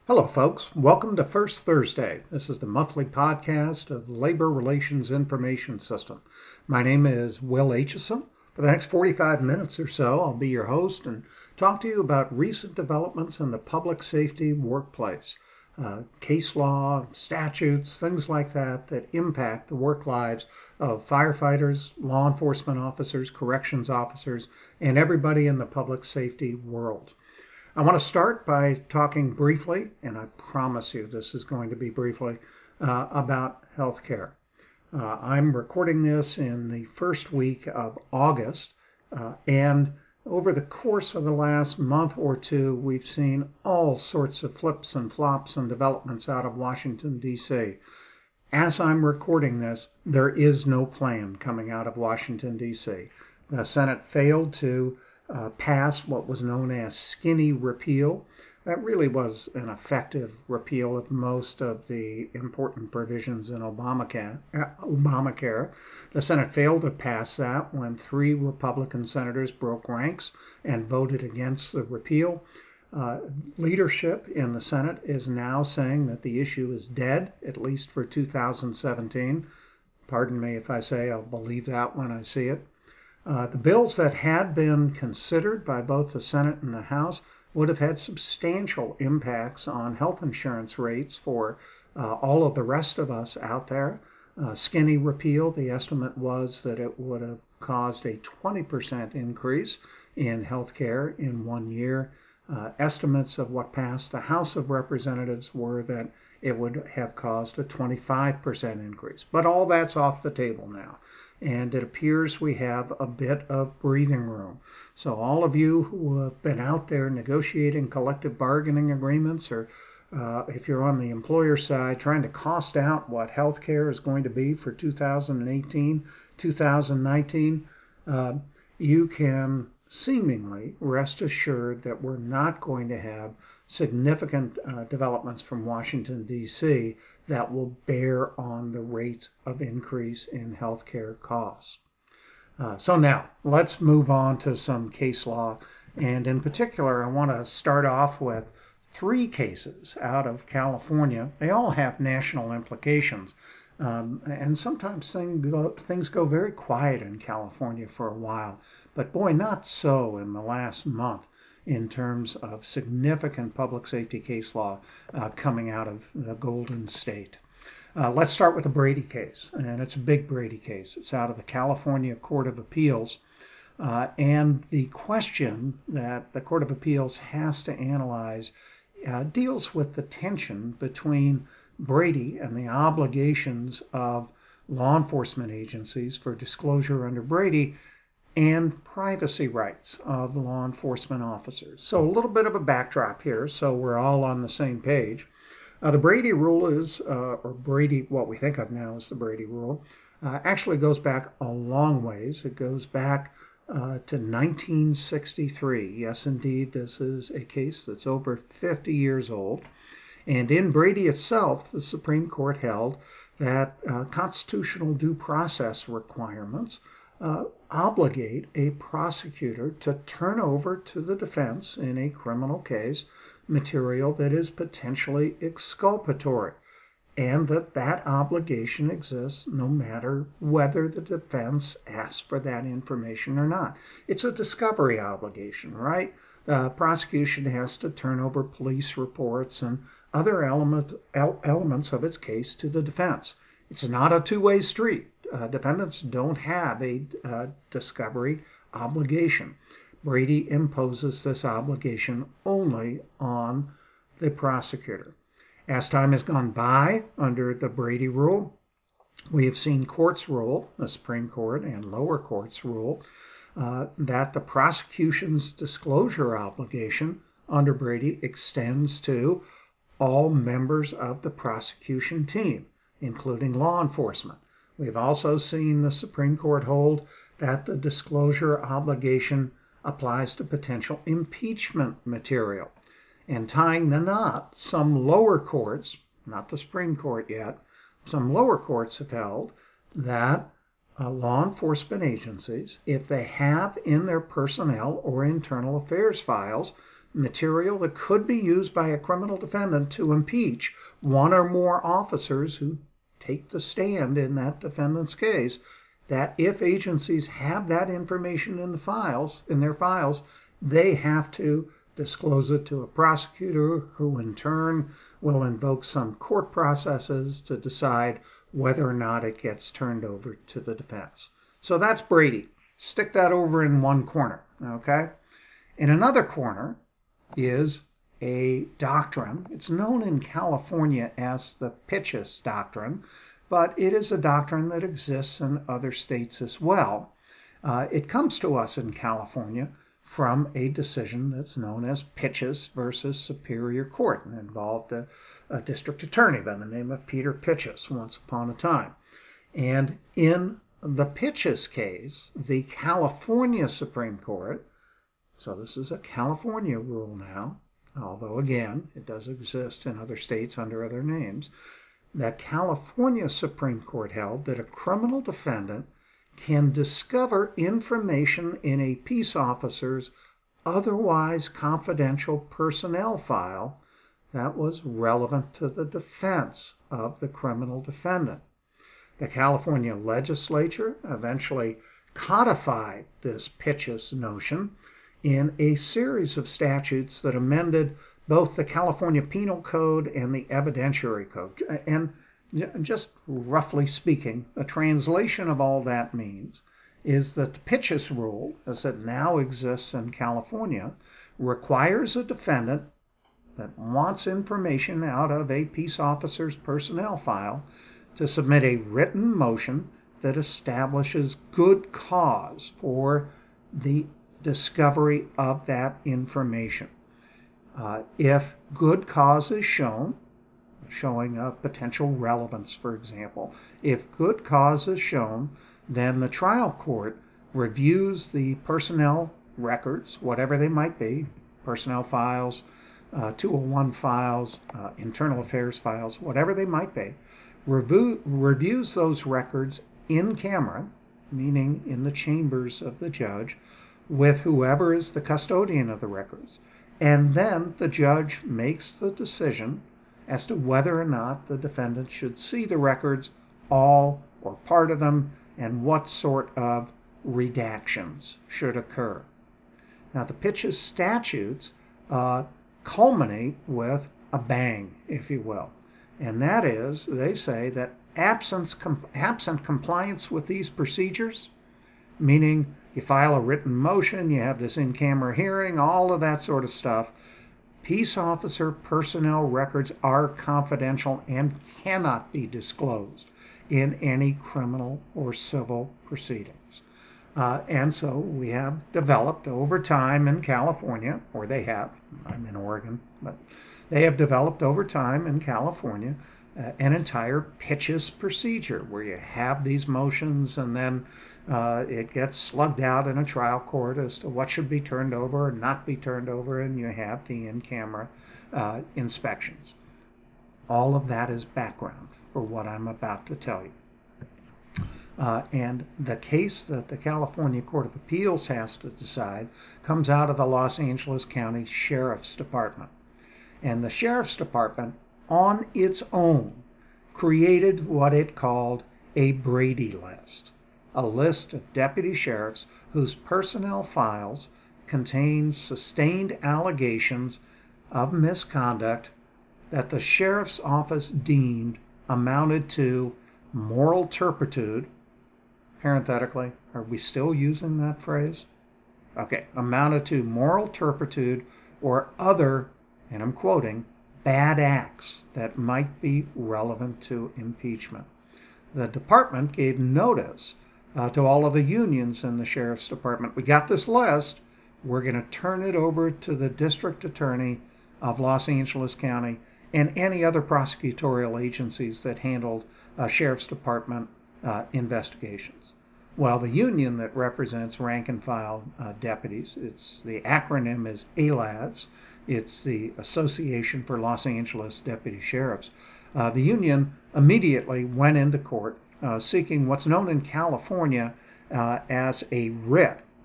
Hello, folks. Welcome to First Thursday. This is the monthly podcast of Labor Relations Information System. My name is Will Aitchison. For the next 45 minutes or so, I'll be your host and talk to you about recent developments in the public safety workplace, case law, statutes, things like that that impact the work lives of firefighters, law enforcement officers, corrections officers, and everybody in the public safety world. I want to start by talking briefly, and I promise you this is going to be briefly, about healthcare. I'm recording this in the first week of August, and over the course of the last month or two, we've seen all sorts of flips and flops and developments out of Washington, D.C. As I'm recording this, there is no plan coming out of Washington, D.C. The Senate failed to pass what was known as skinny repeal. That really was an effective repeal of most of the important provisions in Obamacare. The Senate failed to pass that when 3 Republican senators broke ranks and voted against the repeal. Leadership in the Senate is now saying that the issue is dead, at least for 2017. Pardon me if I say I'll believe that when I see it. The bills that had been considered by both the Senate and the House would have had substantial impacts on health insurance rates for all of the rest of us out there. Skinny repeal, the estimate was that it would have caused a 20% increase in health care in 1 year. Estimates of what passed the House of Representatives were that it would have caused a 25% increase. But all that's off the table now. And it appears we have a bit of breathing room. So all of you who have been out there negotiating collective bargaining agreements, or if you're on the employer side trying to cost out what health care is going to be for 2018, 2019, you can seemingly rest assured that we're not going to have significant developments from Washington, D.C. that will bear on the rates of increase in healthcare costs. So now, let's move on to some case law. And in particular, I want to start off with 3 cases out of California. They all have national implications. And sometimes things go very quiet in California for a while. But boy, not so in the last month in terms of significant public safety case law coming out of the Golden State. Let's start with the Brady case, and it's a big Brady case. It's out of the California Court of Appeals, and the question that the Court of Appeals has to analyze deals with the tension between Brady and the obligations of law enforcement agencies for disclosure under Brady and privacy rights of law enforcement officers. So a little bit of a backdrop here so we're all on the same page. The Brady Rule is, or Brady, what we think of now as the Brady Rule, actually goes back a long ways. It goes back to 1963. Yes, indeed, this is a case that's over 50 years old. And in Brady itself, the Supreme Court held that constitutional due process requirements obligate a prosecutor to turn over to the defense in a criminal case material that is potentially exculpatory, and that obligation exists no matter whether the defense asks for that information or not. It's a discovery obligation, right? The prosecution has to turn over police reports and other elements of its case to the defense. It's not a two-way street. Defendants don't have a discovery obligation. Brady imposes this obligation only on the prosecutor. As time has gone by under the Brady Rule, we have seen courts rule, the Supreme Court and lower courts rule, that the prosecution's disclosure obligation under Brady extends to all members of the prosecution team, including law enforcement. We've also seen the Supreme Court hold that the disclosure obligation applies to potential impeachment material. And tying the knot, some lower courts, not the Supreme Court yet, some lower courts have held that law enforcement agencies, if they have in their personnel or internal affairs files material that could be used by a criminal defendant to impeach one or more officers who take the stand in that defendant's case, that if agencies have that information in their files, they have to disclose it to a prosecutor who in turn will invoke some court processes to decide whether or not it gets turned over to the defense. So that's Brady. Stick that over in one corner, okay? In another corner is a doctrine. It's known in California as the Pitchess Doctrine, but it is a doctrine that exists in other states as well. It comes to us in California from a decision that's known as Pitchess versus Superior Court, and involved a district attorney by the name of Peter Pitchess once upon a time. And in the Pitchess case, the California Supreme Court, so this is a California rule now, although again it does exist in other states under other names, the California Supreme Court held that a criminal defendant can discover information in a peace officer's otherwise confidential personnel file that was relevant to the defense of the criminal defendant. The California legislature eventually codified this Pitchess notion in a series of statutes that amended both the California Penal Code and the Evidentiary Code. And just roughly speaking, a translation of all that means is that the Pitchess rule, as it now exists in California, requires a defendant that wants information out of a peace officer's personnel file to submit a written motion that establishes good cause for the discovery of that information. If good cause is shown, showing a potential relevance, for example, if good cause is shown, then the trial court reviews the personnel records, whatever they might be, personnel files, 201 files, internal affairs files, whatever they might be, reviews those records in camera, meaning in the chambers of the judge, with whoever is the custodian of the records. And then the judge makes the decision as to whether or not the defendant should see the records, all or part of them, and what sort of redactions should occur. Now, the Pitchess statutes culminate with a bang, if you will. And that is, they say that absent compliance with these procedures, meaning you file a written motion, you have this in-camera hearing, all of that sort of stuff, peace officer personnel records are confidential and cannot be disclosed in any criminal or civil proceedings. And so we have developed over time in California, or they have, I'm in Oregon, but they have developed over time in California an entire Pitchess procedure where you have these motions and then it gets slugged out in a trial court as to what should be turned over or not be turned over, and you have the in-camera inspections. All of that is background for what I'm about to tell you. And the case that the California Court of Appeals has to decide comes out of the Los Angeles County Sheriff's Department. And the Sheriff's Department, on its own, created what it called a Brady list, a list of deputy sheriffs whose personnel files contain sustained allegations of misconduct that the sheriff's office deemed amounted to moral turpitude. Parenthetically, are we still using that phrase? Okay, amounted to moral turpitude or other, and I'm quoting, bad acts that might be relevant to impeachment. The department gave notice to all of the unions in the Sheriff's Department. We got this list. We're going to turn it over to the District Attorney of Los Angeles County and any other prosecutorial agencies that handled Sheriff's Department investigations. Well, the union that represents rank and file deputies, the acronym is ALADS. It's the Association for Los Angeles Deputy Sheriffs. The union immediately went into court seeking what's known in California as a writ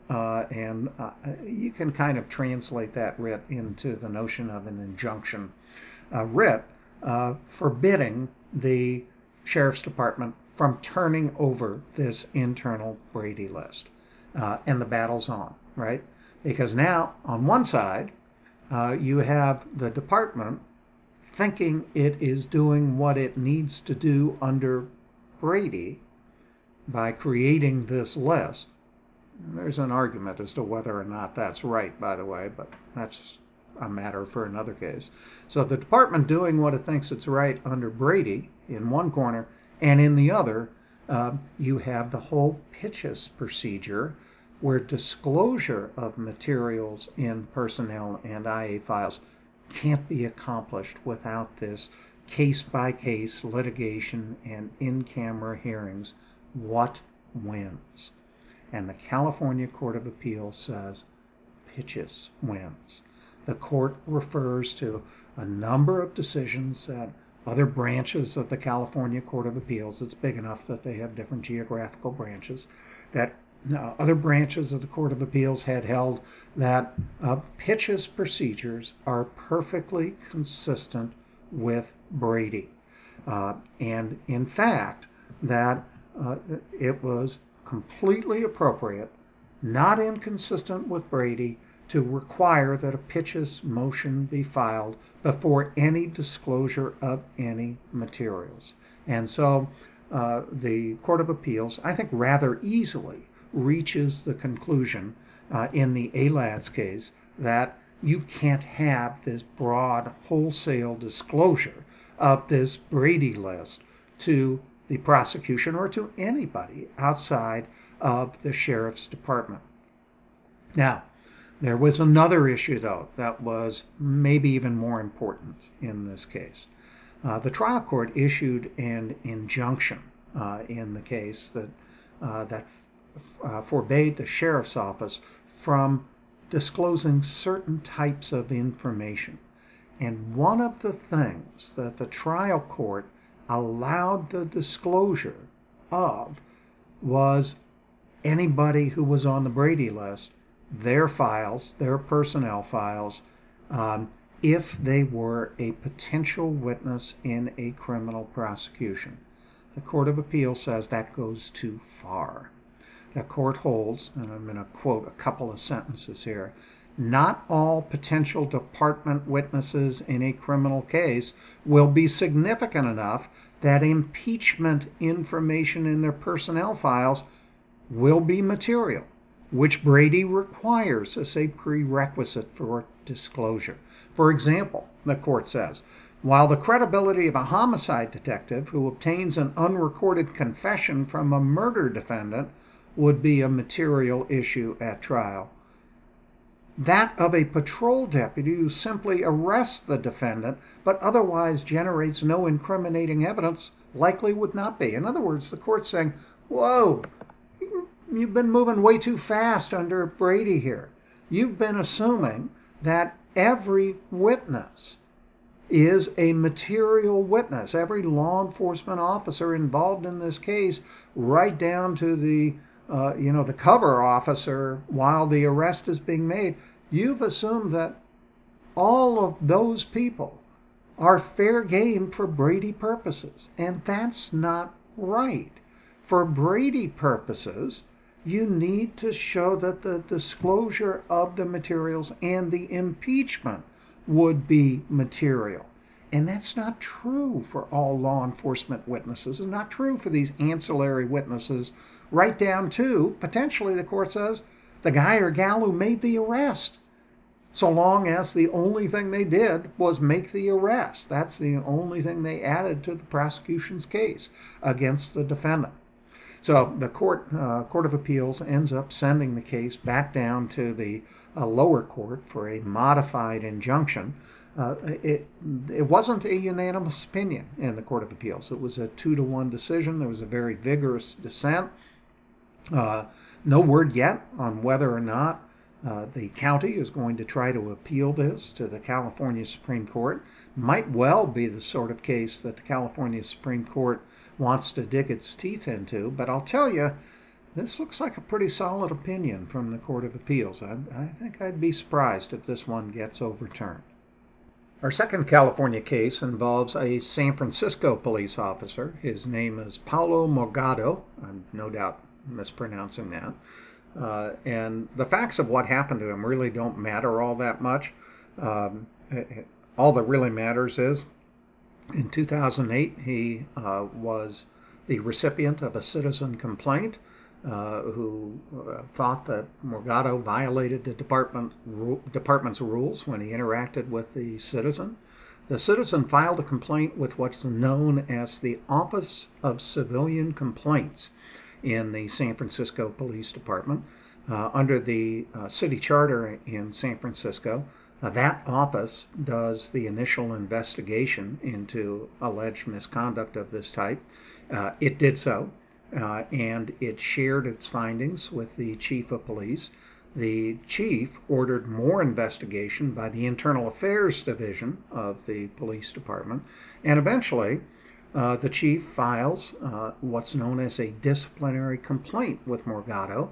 and you can kind of translate that writ into the notion of an injunction writ forbidding the Sheriff's Department from turning over this internal Brady list. And the battle's on, right? Because now, on one side, you have the department thinking it is doing what it needs to do under Brady by creating this list. There's an argument as to whether or not that's right, by the way, but that's a matter for another case. So the department doing what it thinks it's right under Brady in one corner, and in the other, you have the whole PITCHES procedure where disclosure of materials in personnel and IA files can't be accomplished without this case-by-case litigation and in-camera hearings. What wins? And the California Court of Appeals says PITCHES wins. The court refers to a number of decisions that other branches of the California Court of Appeals, it's big enough that they have different geographical branches, that other branches of the Court of Appeals had held that PITCHES procedures are perfectly consistent with Brady. And in fact, that it was completely appropriate, not inconsistent with Brady, to require that a PITCHES motion be filed before any disclosure of any materials. And so the Court of Appeals, I think rather easily, reaches the conclusion in the ALADS case that you can't have this broad wholesale disclosure of this Brady list to the prosecution or to anybody outside of the Sheriff's Department. Now, there was another issue, though, that was maybe even more important in this case. The trial court issued an injunction in the case that forbade the sheriff's office from disclosing certain types of information. And one of the things that the trial court allowed the disclosure of was anybody who was on the Brady list, their files, their personnel files, if they were a potential witness in a criminal prosecution. The Court of Appeals says that goes too far. The court holds, and I'm going to quote a couple of sentences here, not all potential department witnesses in a criminal case will be significant enough that impeachment information in their personnel files will be material, which Brady requires as a prerequisite for disclosure. For example, the court says, while the credibility of a homicide detective who obtains an unrecorded confession from a murder defendant would be a material issue at trial, that of a patrol deputy who simply arrests the defendant but otherwise generates no incriminating evidence likely would not be. In other words, the court's saying, whoa, you've been moving way too fast under Brady here. You've been assuming that every witness is a material witness. Every law enforcement officer involved in this case, right down to the cover officer while the arrest is being made, you've assumed that all of those people are fair game for Brady purposes. And that's not right. For Brady purposes, you need to show that the disclosure of the materials and the impeachment would be material. And that's not true for all law enforcement witnesses. It's not true for these ancillary witnesses, right down to, potentially, the court says, the guy or gal who made the arrest, so long as the only thing they did was make the arrest. That's the only thing they added to the prosecution's case against the defendant. So the Court of Appeals ends up sending the case back down to the lower court for a modified injunction. It wasn't a unanimous opinion in the Court of Appeals. It was a 2-to-1 decision. There was a very vigorous dissent. No word yet on whether or not the county is going to try to appeal this to the California Supreme Court. Might well be the sort of case that the California Supreme Court wants to dig its teeth into. But I'll tell you, This looks like a pretty solid opinion from the Court of Appeals. I think I'd be surprised if this one gets overturned. Our second California case involves a San Francisco police officer. His name is Paulo Morgado. I'm no doubt mispronouncing that. And the facts of what happened to him really don't matter all that much. All that really matters is in 2008 he was the recipient of a citizen complaint who thought that Morgado violated the department's rules when he interacted with the citizen. The citizen filed a complaint with what's known as the Office of Civilian Complaints in the San Francisco Police Department. Under the city charter in San Francisco, that office does the initial investigation into alleged misconduct of this type. It did so. And it shared its findings with the chief of police. The chief ordered more investigation by the Internal Affairs Division of the police department, and eventually the chief files what's known as a disciplinary complaint with Morgado.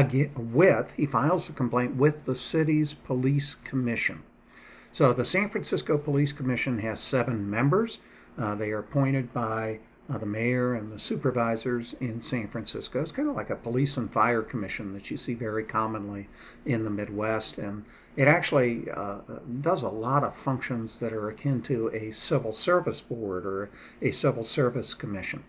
He files the complaint with the city's police commission. So the San Francisco Police Commission has 7 members. They are appointed by the mayor and the supervisors in San Francisco. It's kind of like a police and fire commission that you see very commonly in the Midwest, and it actually does a lot of functions that are akin to a civil service board or a civil service commission.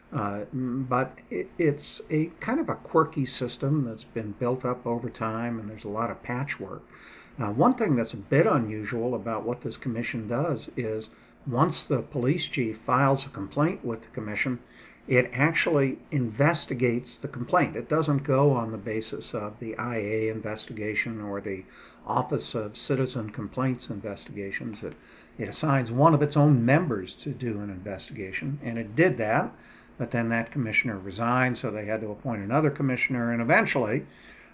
But it's a kind of a quirky system that's been built up over time, and there's a lot of patchwork. One thing that's a bit unusual about what this commission does is once the police chief files a complaint with the commission, it actually investigates the complaint. It doesn't go on the basis of the IA investigation or the Office of Citizen Complaints investigations. It assigns one of its own members to do an investigation, and it did that, but then that commissioner resigned, so they had to appoint another commissioner, and eventually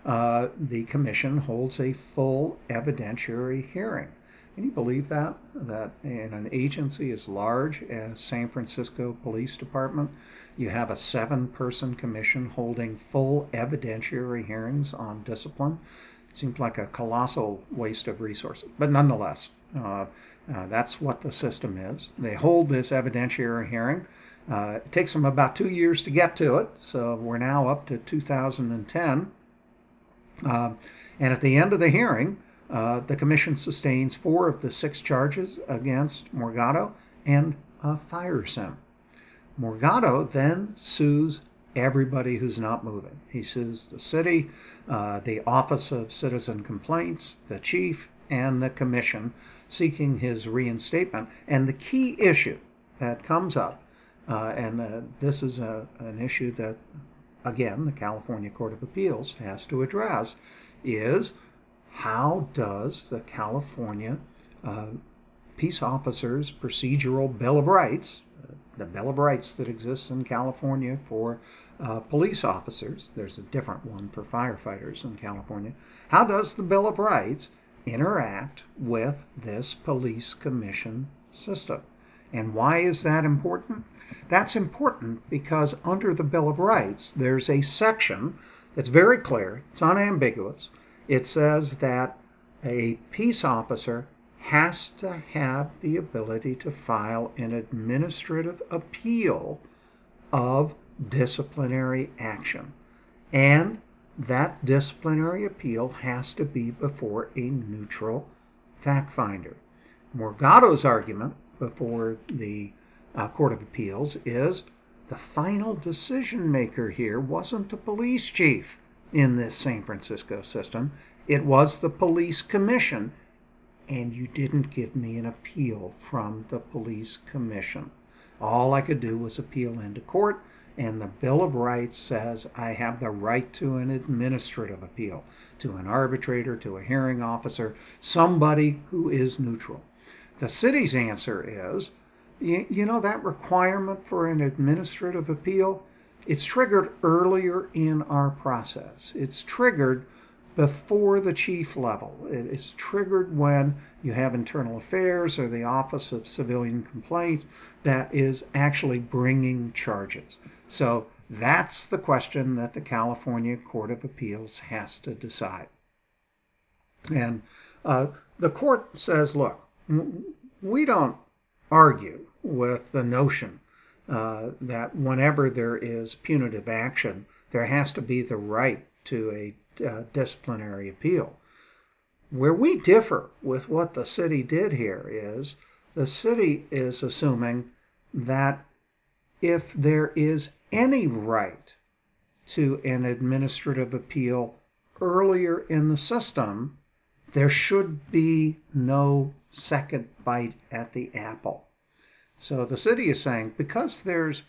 the commission holds a full evidentiary hearing. Can you believe that in an agency as large as San Francisco Police Department, you have a 7-person commission holding full evidentiary hearings on discipline? It seems like a colossal waste of resources. But nonetheless, that's what the system is. They hold this evidentiary hearing. It takes them about 2 years to get to it, so we're now up to 2010. And at the end of the hearing, the commission sustains 4 of the 6 charges against Morgado and fires him. Morgado then sues everybody who's not moving. He sues the city, the Office of Citizen Complaints, the chief, and the commission, seeking his reinstatement. And the key issue that comes up, and this is an issue that, again, the California Court of Appeals has to address, is how does the California Peace Officers Procedural Bill of Rights, the Bill of Rights that exists in California for police officers, there's a different one for firefighters in California, how does the Bill of Rights interact with this police commission system? And why is that important? That's important because under the Bill of Rights, there's a section that's very clear, it's unambiguous. It says that a peace officer has to have the ability to file an administrative appeal of disciplinary action. And that disciplinary appeal has to be before a neutral fact finder. Morgado's argument before the Court of Appeals is the final decision maker here wasn't the police chief in this San Francisco system. It was the police commission, and you didn't give me an appeal from the police commission. All I could do was appeal into court, and the Bill of Rights says I have the right to an administrative appeal, to an arbitrator, to a hearing officer, somebody who is neutral. The city's answer is, that requirement for an administrative appeal, it's triggered earlier in our process. It's triggered before the chief level. It's triggered when you have Internal Affairs or the Office of Civilian Complaints that is actually bringing charges. So That's the question that the California Court of Appeals has to decide. And the court says, look, we don't argue with the notion that whenever there is punitive action, there has to be the right to a disciplinary appeal. Where we differ with what the city did here is the city is assuming that if there is any right to an administrative appeal earlier in the system, there should be no second bite at the apple. So the city is saying because there's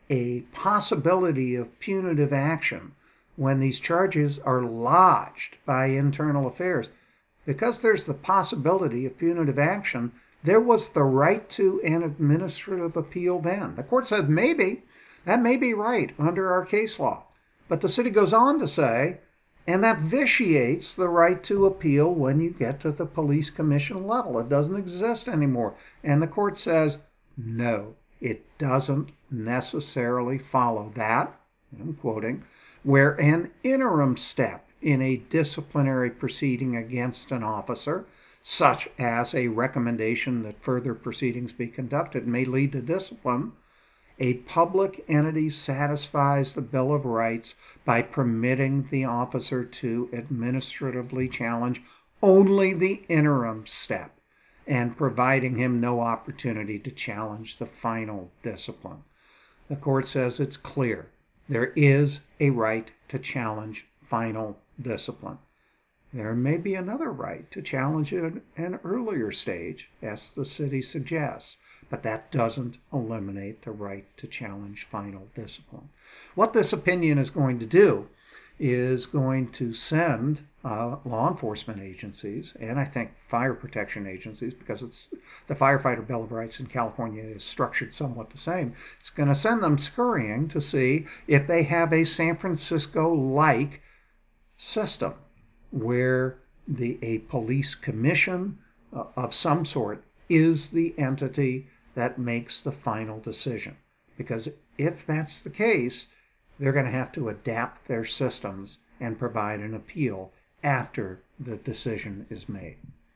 a possibility of punitive action when these charges are lodged by internal affairs, because there's the possibility of punitive action, there was the right to an administrative appeal then. The court said maybe, that may be right under our case law. But the city goes on to say, and that vitiates the right to appeal when you get to the police commission level. It doesn't exist anymore. And the court says, no, it doesn't necessarily follow that, I'm quoting, where an interim step in a disciplinary proceeding against an officer, such as a recommendation that further proceedings be conducted, may lead to discipline, a public entity satisfies the Bill of Rights by permitting the officer to administratively challenge only the interim step and providing him no opportunity to challenge the final discipline. The court says it's clear. There is a right to challenge final discipline. There may be another right to challenge it at an earlier stage, as the city suggests, but that doesn't eliminate the right to challenge final discipline. What this opinion is going to do is going to send law enforcement agencies, and I think fire protection agencies, because it's the Firefighter Bill of Rights in California is structured somewhat the same, it's going to send them scurrying to see if they have a San Francisco-like system where a police commission of some sort is the entity that makes the final decision. Because if that's the case, they're going to have to adapt their systems and provide an appeal after the decision is made.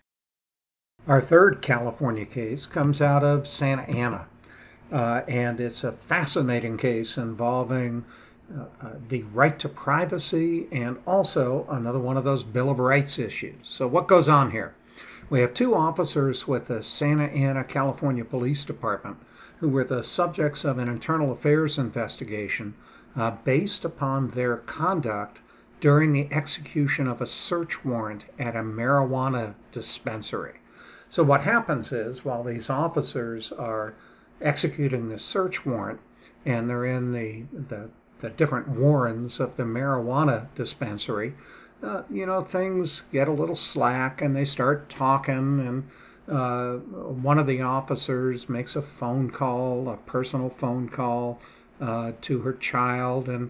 Our third California case comes out of Santa Ana, and it's a fascinating case involving the right to privacy and also another one of those Bill of Rights issues. So what goes on here? We have two officers with the Santa Ana, California Police Department who were the subjects of an internal affairs investigation based upon their conduct during the execution of a search warrant at a marijuana dispensary. So what happens is, while these officers are executing this search warrant, and they're in the different warrens of the marijuana dispensary, things get a little slack and they start talking, and one of the officers makes a phone call, a personal phone call to her child, and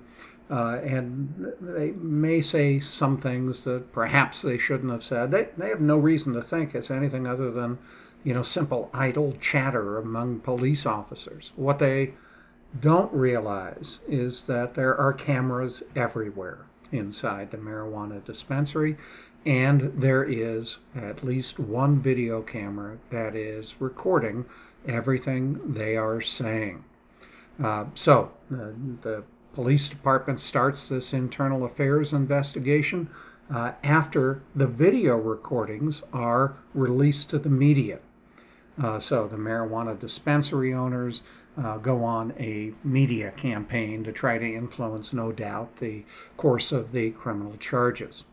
they may say some things that perhaps they shouldn't have said. They have no reason to think it's anything other than, simple idle chatter among police officers. What they don't realize is that there are cameras everywhere inside the marijuana dispensary, and there is at least one video camera that is recording everything they are saying. So the police department starts this internal affairs investigation after the video recordings are released to the media. So the marijuana dispensary owners go on a media campaign to try to influence, no doubt, the course of the criminal charges.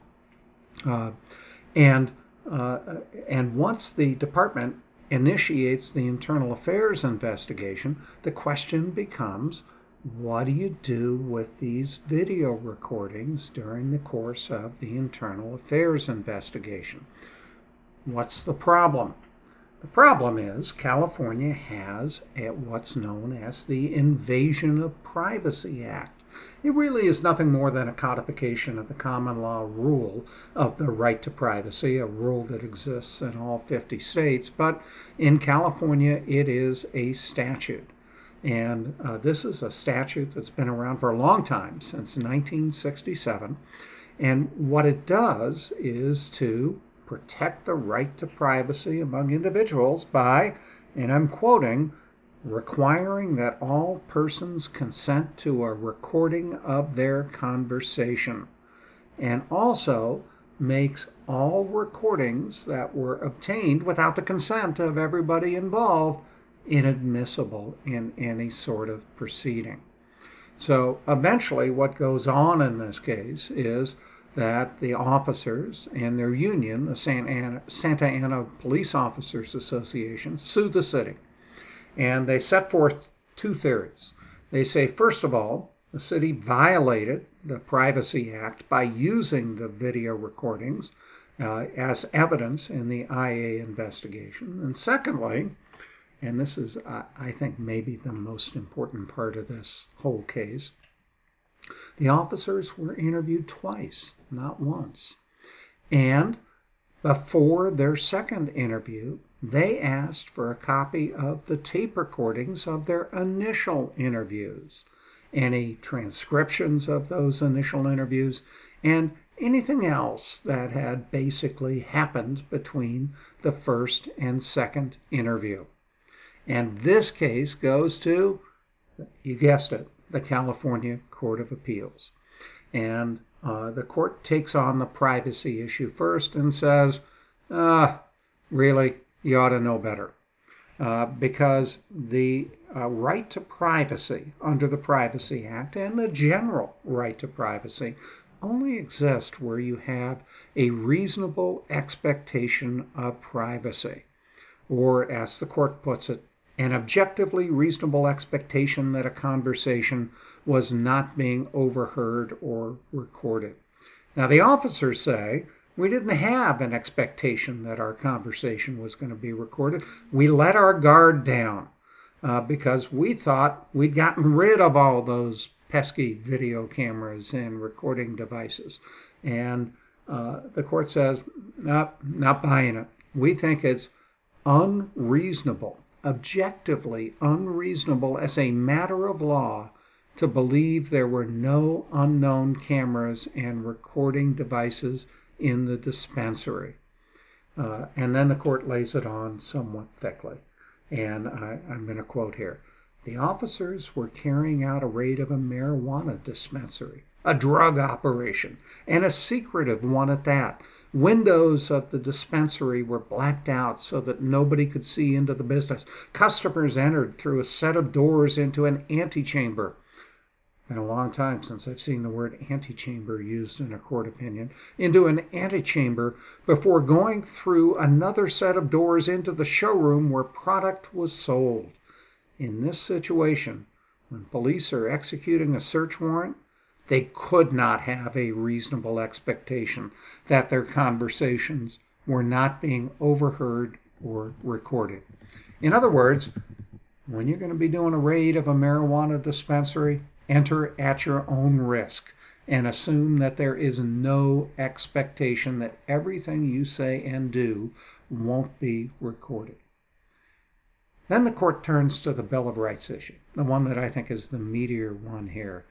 And once the department initiates the internal affairs investigation, the question becomes, what do you do with these video recordings during the course of the internal affairs investigation? What's the problem? The problem is California has what's known as the Invasion of Privacy Act. It really is nothing more than a codification of the common law rule of the right to privacy, a rule that exists in all 50 states, but in California it is a statute. And this is a statute that's been around for a long time, since 1967. And what it does is to protect the right to privacy among individuals by, and I'm quoting, requiring that all persons consent to a recording of their conversation, and also makes all recordings that were obtained without the consent of everybody involved inadmissible in any sort of proceeding. So eventually what goes on in this case is that the officers and their union, the Santa Ana Police Officers Association, sue the city. And they set forth two theories. They say, first of all, the city violated the Privacy Act by using the video recordings as evidence in the IA investigation. And secondly, and this is, I think, maybe the most important part of this whole case, the officers were interviewed twice, not once. And before their second interview, they asked for a copy of the tape recordings of their initial interviews, any transcriptions of those initial interviews, and anything else that had basically happened between the first and second interview. And this case goes to, you guessed it, the California Court of Appeals. And the court takes on the privacy issue first and says, really, you ought to know better. Because the right to privacy under the Privacy Act and the general right to privacy only exist where you have a reasonable expectation of privacy. Or, as the court puts it, an objectively reasonable expectation that a conversation was not being overheard or recorded. Now, the officers say, we didn't have an expectation that our conversation was going to be recorded. We let our guard down because we thought we'd gotten rid of all those pesky video cameras and recording devices. And the court says, nope, not buying it. We think it's unreasonable, objectively unreasonable as a matter of law to believe there were no unknown cameras and recording devices in the dispensary. And then the court lays it on somewhat thickly. And I'm going to quote here. The officers were carrying out a raid of a marijuana dispensary, a drug operation, and a secretive one at that. Windows of the dispensary were blacked out so that nobody could see into the business. Customers entered through a set of doors into an antechamber. Been a long time since I've seen the word antechamber used in a court opinion. Into an antechamber before going through another set of doors into the showroom where product was sold. In this situation, when police are executing a search warrant, they could not have a reasonable expectation that their conversations were not being overheard or recorded. In other words, when you're going to be doing a raid of a marijuana dispensary, enter at your own risk and assume that there is no expectation that everything you say and do won't be recorded. Then the court turns to the Bill of Rights issue, the one that I think is the meatier one here.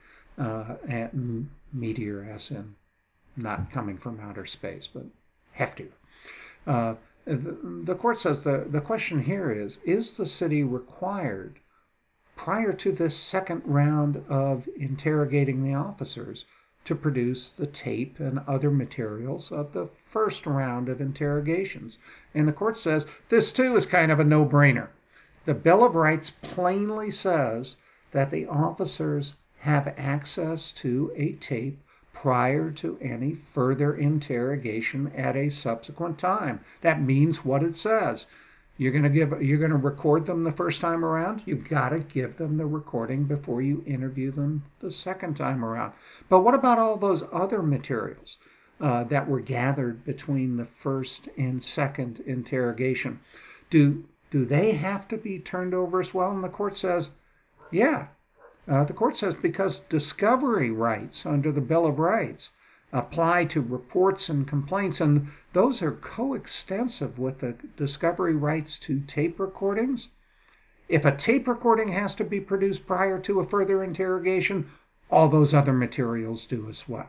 Meteor as in not coming from outer space, but heftier. The court says the question here is the city required, prior to this second round of interrogating the officers, to produce the tape and other materials of the first round of interrogations? And the court says this too is kind of a no-brainer. The Bill of Rights plainly says that the officers have access to a tape prior to any further interrogation at a subsequent time. That means what it says. You're going to record them the first time around. You've got to give them the recording before you interview them the second time around. But what about all those other materials that were gathered between the first and second interrogation? Do they have to be turned over as well? And the court says, yeah. The court says because discovery rights under the Bill of Rights apply to reports and complaints, and those are coextensive with the discovery rights to tape recordings. If a tape recording has to be produced prior to a further interrogation, all those other materials do as well.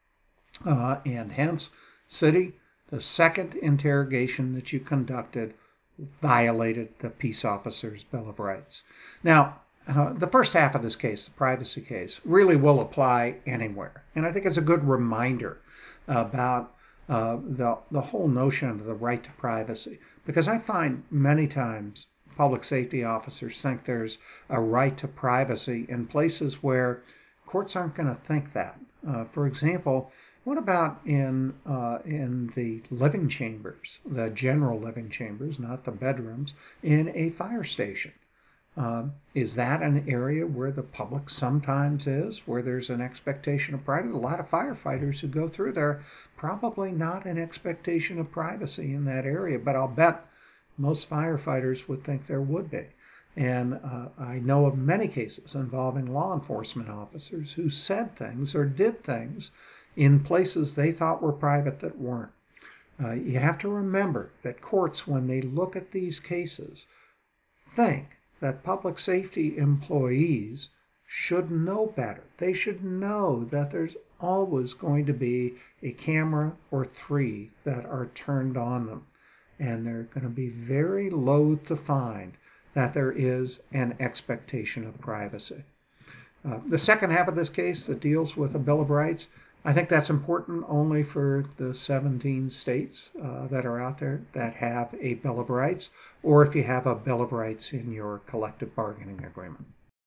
And hence, City, the second interrogation that you conducted violated the peace officer's Bill of Rights. Now, the first half of this case, the privacy case, really will apply anywhere. And I think it's a good reminder about the whole notion of the right to privacy. Because I find many times public safety officers think there's a right to privacy in places where courts aren't going to think that. For example, what about in the living chambers, the general living chambers, not the bedrooms, in a fire station? Is that an area where the public sometimes is, where there's an expectation of privacy? A lot of firefighters who go through there, probably not an expectation of privacy in that area, but I'll bet most firefighters would think there would be. And I know of many cases involving law enforcement officers who said things or did things in places they thought were private that weren't. You have to remember that courts, when they look at these cases, think that public safety employees should know better. They should know that there's always going to be a camera or three that are turned on them. And they're going to be very loath to find that there is an expectation of privacy. The second half of this case that deals with a Bill of Rights, I think that's important only for the 17 states that are out there that have a Bill of Rights, or if you have a Bill of Rights in your collective bargaining agreement.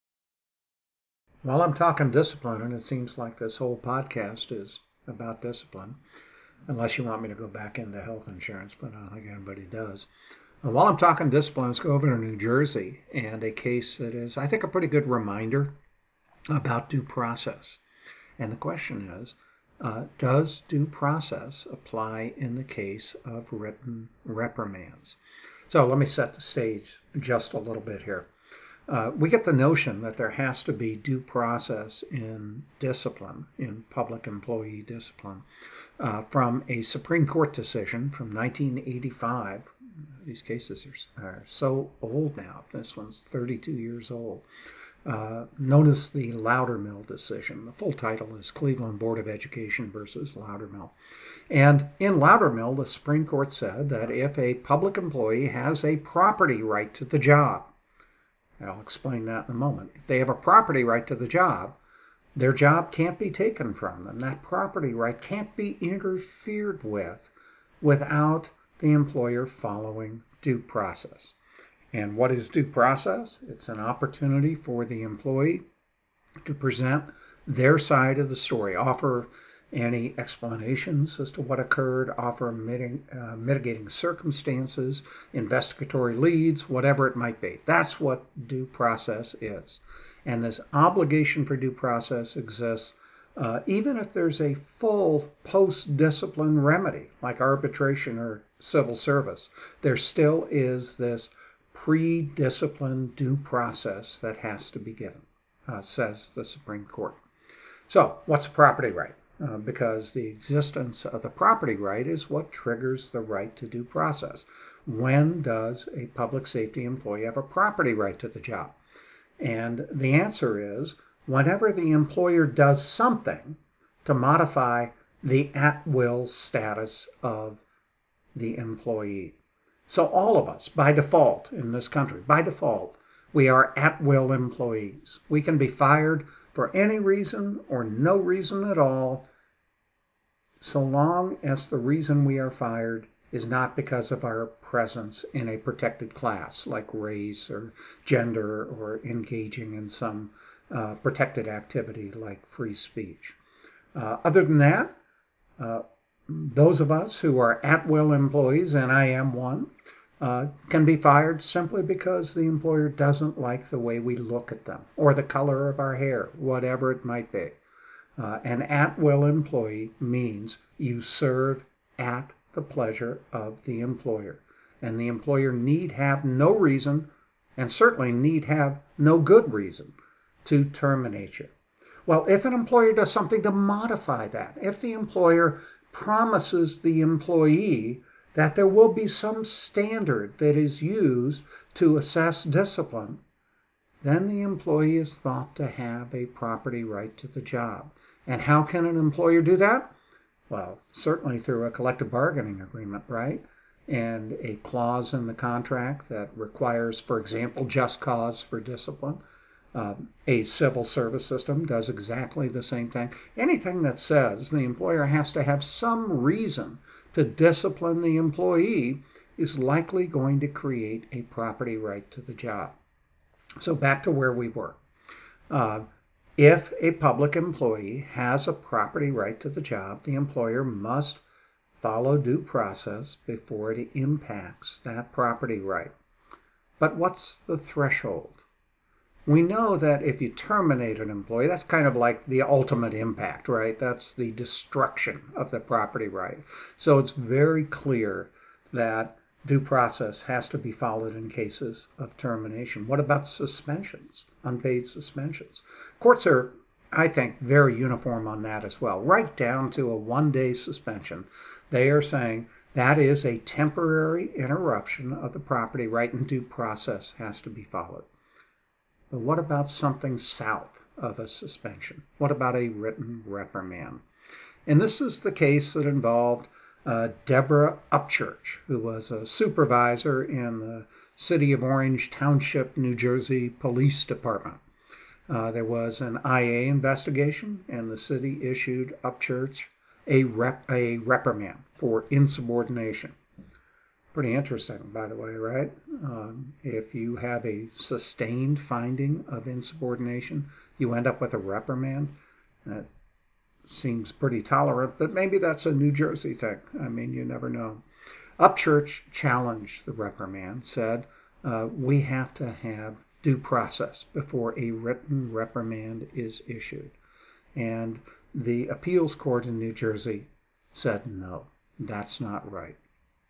Well, I'm talking discipline, and it seems like this whole podcast is about discipline, unless you want me to go back into health insurance, but I don't think anybody does. While I'm talking discipline, let's go over to New Jersey and a case that is, I think, a pretty good reminder about due process. And the question is, does due process apply in the case of written reprimands? So let me set the stage just a little bit here. We get the notion that there has to be due process in discipline, in public employee discipline, from a Supreme Court decision from 1985. These cases are so old now. This one's 32 years old. Known as the Loudermill decision. The full title is Cleveland Board of Education versus Loudermill. And in Loudermill, the Supreme Court said that if a public employee has a property right to the job, and I'll explain that in a moment, if they have a property right to the job, their job can't be taken from them. That property right can't be interfered with without the employer following due process. And what is due process? It's an opportunity for the employee to present their side of the story, offer any explanations as to what occurred, offer mitigating circumstances, investigatory leads, whatever it might be. That's what due process is. And this obligation for due process exists even if there's a full post-discipline remedy, like arbitration or civil service. There still is this pre-discipline due process that has to be given, says the Supreme Court. So, what's a property right? Because the existence of the property right is what triggers the right to due process. When does a public safety employee have a property right to the job? And the answer is whenever the employer does something to modify the at-will status of the employee. So all of us, by default in this country, by default, we are at-will employees. We can be fired for any reason or no reason at all, so long as the reason we are fired is not because of our presence in a protected class, like race or gender or engaging in some protected activity like free speech. Other than that, those of us who are at-will employees, and I am one, can be fired simply because the employer doesn't like the way we look at them or the color of our hair, whatever it might be. An at-will employee means you serve at the pleasure of the employer. And the employer need have no reason, and certainly need have no good reason, to terminate you. Well, if an employer does something to modify that, if the employer promises the employee that there will be some standard that is used to assess discipline, then the employee is thought to have a property right to the job. And how can an employer do that? Well, certainly through a collective bargaining agreement, right? And a clause in the contract that requires, for example, just cause for discipline. A civil service system does exactly the same thing. Anything that says the employer has to have some reason to discipline the employee is likely going to create a property right to the job. So back to where we were. If a public employee has a property right to the job, the employer must follow due process before it impacts that property right. But what's the threshold? We know that if you terminate an employee, that's kind of like the ultimate impact, right? That's the destruction of the property right. So it's very clear that due process has to be followed in cases of termination. What about suspensions, unpaid suspensions? Courts are, I think, very uniform on that as well, right down to a one-day suspension. They are saying that is a temporary interruption of the property right, and due process has to be followed. But what about something south of a suspension? What about a written reprimand? And this is the case that involved Deborah Upchurch, who was a supervisor in the City of Orange Township, New Jersey Police Department. There was an IA investigation, and the city issued Upchurch a reprimand for insubordination. Pretty interesting, by the way, right? If you have a sustained finding of insubordination, you end up with a reprimand. That seems pretty tolerant, but maybe that's a New Jersey thing. I mean, you never know. Upchurch challenged the reprimand, said, we have to have due process before a written reprimand is issued. And the appeals court in New Jersey said, no, that's not right.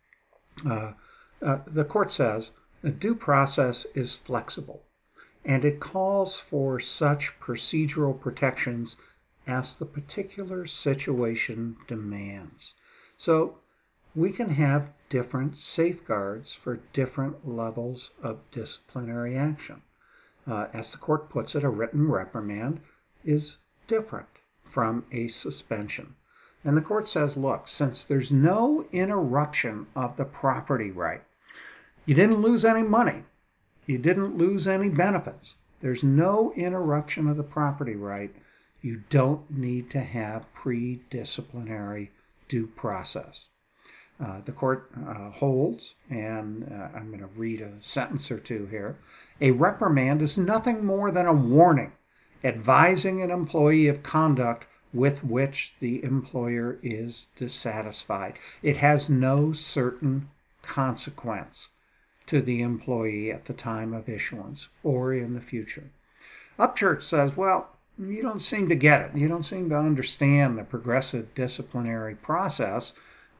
The court says that due process is flexible, and it calls for such procedural protections as the particular situation demands. So we can have different safeguards for different levels of disciplinary action. As the court puts it, a written reprimand is different from a suspension. And the court says, look, since there's no interruption of the property right, you didn't lose any money, you didn't lose any benefits, there's no interruption of the property right, you don't need to have pre-disciplinary due process. The court holds, and I'm going to read a sentence or two here, a reprimand is nothing more than a warning advising an employee of conduct with which the employer is dissatisfied. It has no certain consequence to the employee at the time of issuance or in the future. Upchurch says, well, you don't seem to get it. You don't seem to understand the progressive disciplinary process.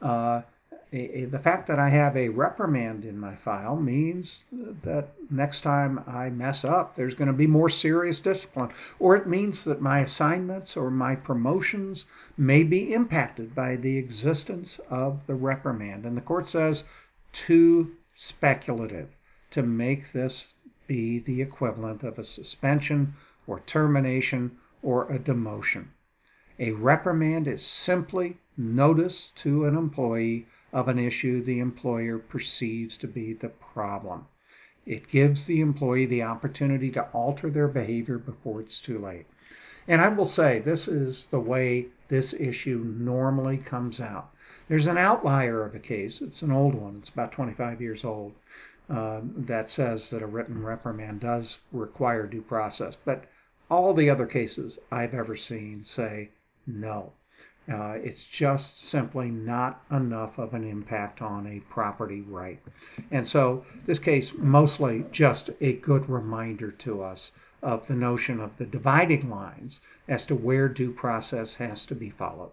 The fact that I have a reprimand in my file means that next time I mess up, there's going to be more serious discipline. Or it means that my assignments or my promotions may be impacted by the existence of the reprimand. And the court says, too speculative to make this be the equivalent of a suspension or termination or a demotion. A reprimand is simply notice to an employee of an issue the employer perceives to be the problem. It gives the employee the opportunity to alter their behavior before it's too late. And I will say, this is the way this issue normally comes out. There's an outlier of a case. It's an old one. It's about 25 years old. That says that a written reprimand does require due process. But all the other cases I've ever seen say no. It's just simply not enough of an impact on a property right. And so this case mostly just a good reminder to us of the notion of the dividing lines as to where due process has to be followed.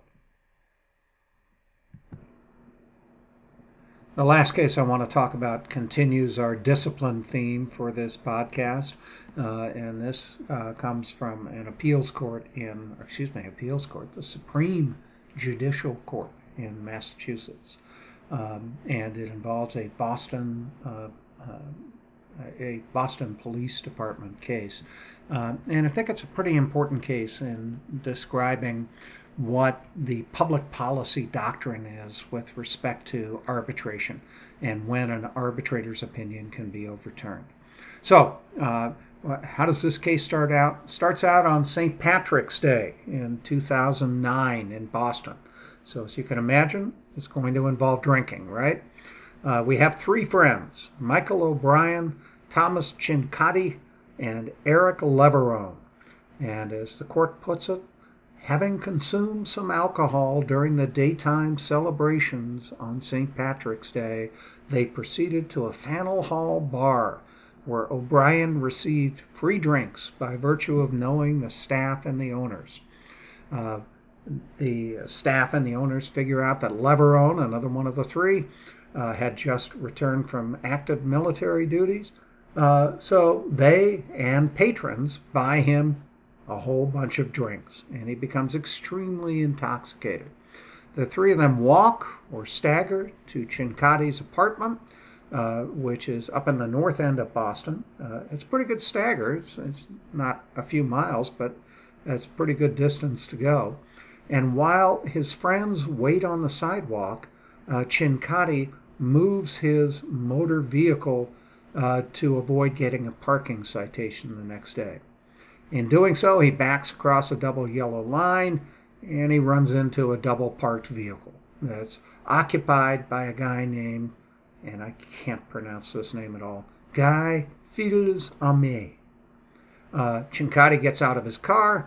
The last case I want to talk about continues our discipline theme for this podcast, and this comes from an appeals court, the Supreme Judicial Court in Massachusetts. and it involves a Boston Police Department case. And I think it's a pretty important case in describing what the public policy doctrine is with respect to arbitration and when an arbitrator's opinion can be overturned. So, how does this case start out? It starts out on St. Patrick's Day in 2009 in Boston. So, as you can imagine, it's going to involve drinking, right? We have three friends, Michael O'Brien, Thomas Cincotti, and Eric Leverone. And as the court puts it, having consumed some alcohol during the daytime celebrations on St. Patrick's Day, they proceeded to a Faneuil Hall bar where O'Brien received free drinks by virtue of knowing the staff and the owners. The staff and the owners figure out that Leverone, another one of the three, had just returned from active military duties. So they and patrons buy him a whole bunch of drinks, and he becomes extremely intoxicated. The three of them walk or stagger to Cincotti's apartment, which is up in the north end of Boston. It's a pretty good stagger. It's not a few miles, but it's a pretty good distance to go. And while his friends wait on the sidewalk, Cincotti moves his motor vehicle to avoid getting a parking citation the next day. In doing so, he backs across a double yellow line and he runs into a double parked vehicle that's occupied by a guy named, and I can't pronounce this name at all, Guy Fils-Aimé. Cincotti gets out of his car.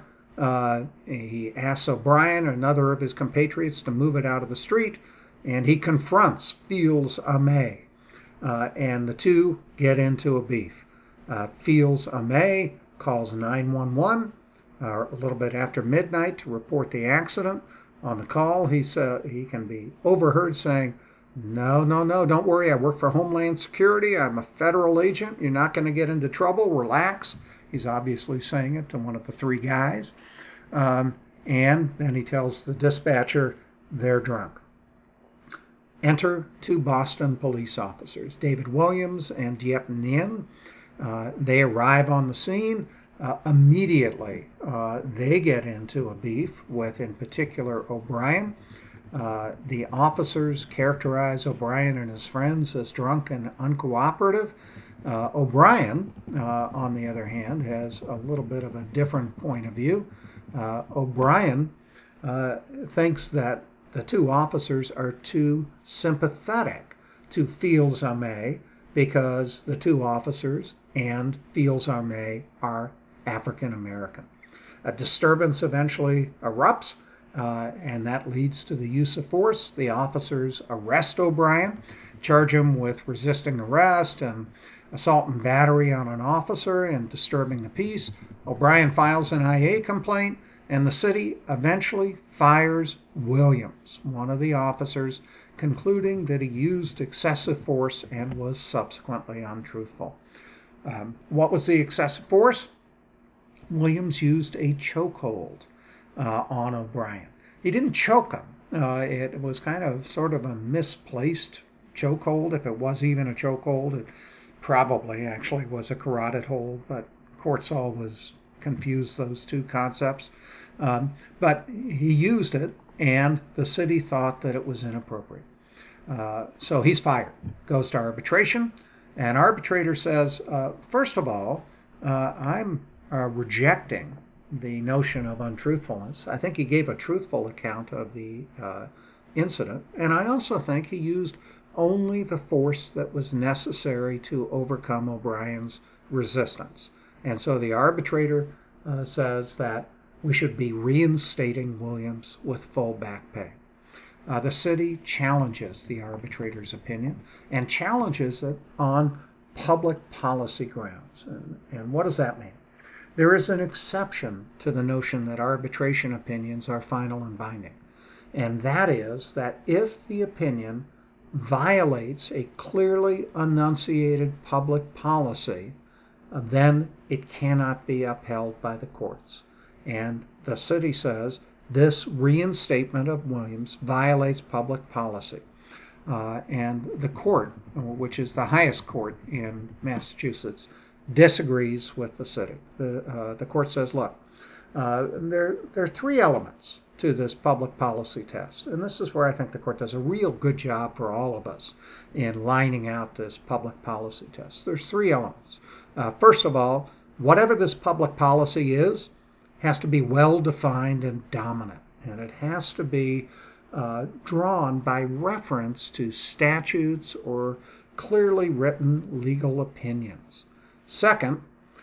He asks O'Brien, another of his compatriots, to move it out of the street, and he confronts Fils-Aimé. And the two get into a beef. Fils-Aimé calls 911 a little bit after midnight to report the accident. On the call, he can be overheard saying, No, don't worry, I work for Homeland Security, I'm a federal agent, you're not going to get into trouble, relax. He's obviously saying it to one of the three guys. And then he tells the dispatcher they're drunk. Enter two Boston police officers, David Williams and Diep Nguyen. They arrive on the scene. Immediately, they get into a beef with, in particular, O'Brien. The officers characterize O'Brien and his friends as drunk and uncooperative. O'Brien, on the other hand, has a little bit of a different point of view. O'Brien thinks that the two officers are too sympathetic to Fils-Aimé because the two officers and Fils-Aimé are African American. A disturbance eventually erupts, and that leads to the use of force. The officers arrest O'Brien, charge him with resisting arrest and assault and battery on an officer and disturbing the peace. O'Brien files an IA complaint, and the city eventually fires Williams, one of the officers, concluding that he used excessive force and was subsequently untruthful. What was the excessive force? Williams used a chokehold on O'Brien. He didn't choke him. It was kind of sort of a misplaced chokehold. If it was even a chokehold, it probably actually was a carotid hold, but courts always confuse those two concepts. But he used it, and the city thought that it was inappropriate. So he's fired, goes to arbitration, and arbitrator says, first of all, I'm rejecting the notion of untruthfulness. I think he gave a truthful account of the incident, and I also think he used only the force that was necessary to overcome O'Brien's resistance. And so the arbitrator says that we should be reinstating Williams with full back pay. The city challenges the arbitrator's opinion and challenges it on public policy grounds. And what does that mean? There is an exception to the notion that arbitration opinions are final and binding. And that is that if the opinion violates a clearly enunciated public policy, then it cannot be upheld by the courts. And the city says this reinstatement of Williams violates public policy. and the court, which is the highest court in Massachusetts, disagrees with the city. The court says, look, there are three elements to this public policy test, and this is where I think the court does a real good job for all of us in lining out this public policy test. There's three elements. First of all, whatever this public policy is has to be well defined and dominant, and it has to be drawn by reference to statutes or clearly written legal opinions. Second,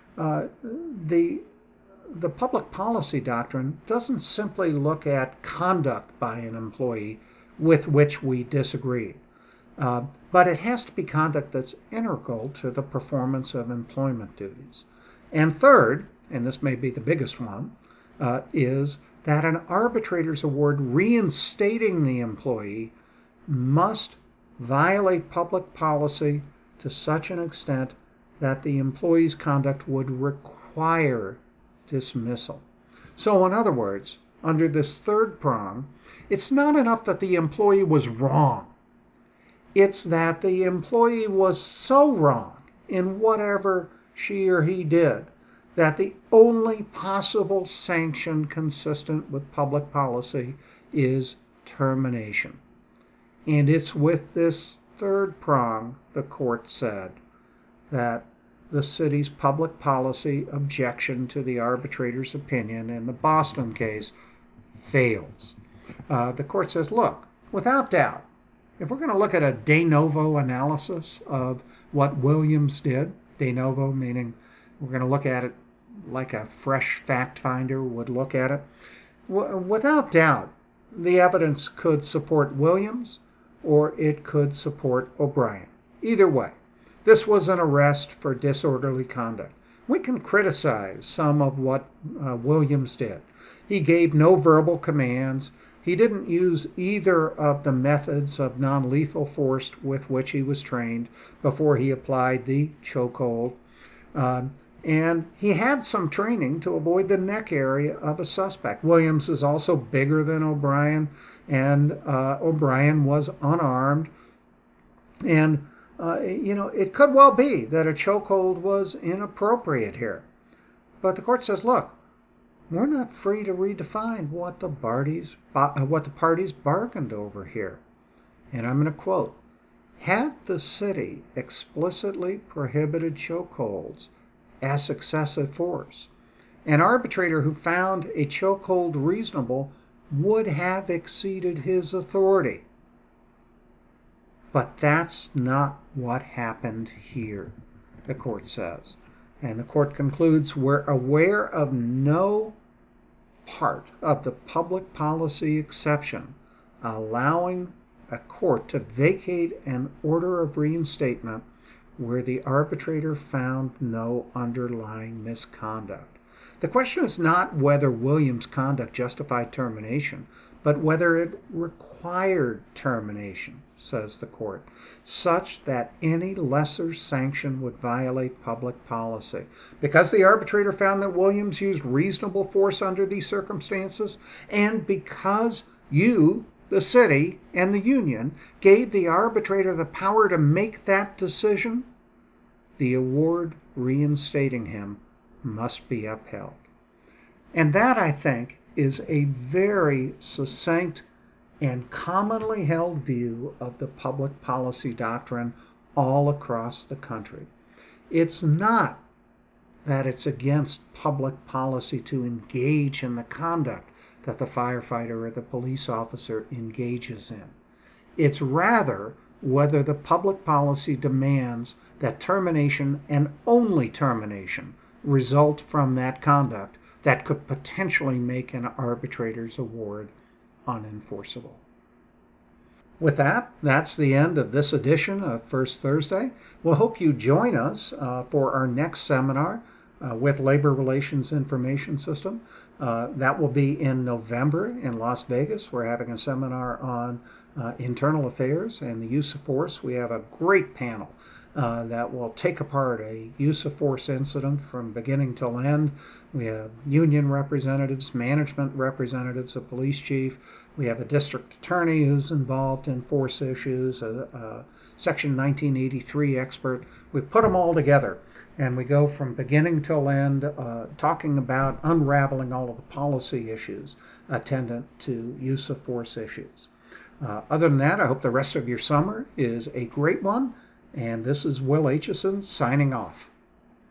the public policy doctrine doesn't simply look at conduct by an employee with which we disagree, but it has to be conduct that's integral to the performance of employment duties. And third, and this may be the biggest one, is that an arbitrator's award reinstating the employee must violate public policy to such an extent that the employee's conduct would require dismissal. So in other words, under this third prong, it's not enough that the employee was wrong. It's that the employee was so wrong in whatever she or he did that the only possible sanction consistent with public policy is termination. And it's with this third prong, the court said, that the city's public policy objection to the arbitrator's opinion in the Boston case fails. The court says, look, without doubt, if we're going to look at a de novo analysis of what Williams did, de novo meaning we're going to look at it like a fresh fact finder would look at it, without doubt, the evidence could support Williams or it could support O'Brien. Either way, this was an arrest for disorderly conduct. We can criticize some of what Williams did. He gave no verbal commands. He didn't use either of the methods of non-lethal force with which he was trained before he applied the chokehold. And he had some training to avoid the neck area of a suspect. Williams is also bigger than O'Brien, and O'Brien was unarmed. And, it could well be that a chokehold was inappropriate here. But the court says, look, we're not free to redefine what the parties bargained over here. And I'm going to quote, had the city explicitly prohibited chokeholds as excessive force, an arbitrator who found a chokehold reasonable would have exceeded his authority. But that's not what happened here, the court says. And the court concludes, we're aware of no part of the public policy exception allowing a court to vacate an order of reinstatement where the arbitrator found no underlying misconduct. The question is not whether Williams' conduct justified termination, but whether it required termination, says the court, such that any lesser sanction would violate public policy. Because the arbitrator found that Williams used reasonable force under these circumstances, and because you, the city, and the union gave the arbitrator the power to make that decision, the award reinstating him must be upheld. And that, I think, is a very succinct and commonly held view of the public policy doctrine all across the country. It's not that it's against public policy to engage in the conduct that the firefighter or the police officer engages in. It's rather whether the public policy demands that termination and only termination result from that conduct that could potentially make an arbitrator's award unenforceable. With that, that's the end of this edition of First Thursday. We'll hope you join us for our next seminar with Labor Relations Information System. That will be in November in Las Vegas. We're having a seminar on internal affairs and the use of force. We have a great panel that will take apart a use of force incident from beginning till end. We have union representatives, management representatives, a police chief, We have a district attorney who's involved in force issues, a Section 1983 expert. We put them all together, and we go from beginning till end, talking about unraveling all of the policy issues attendant to use of force issues. Other than that, I hope the rest of your summer is a great one, and this is Will Aitchison signing off.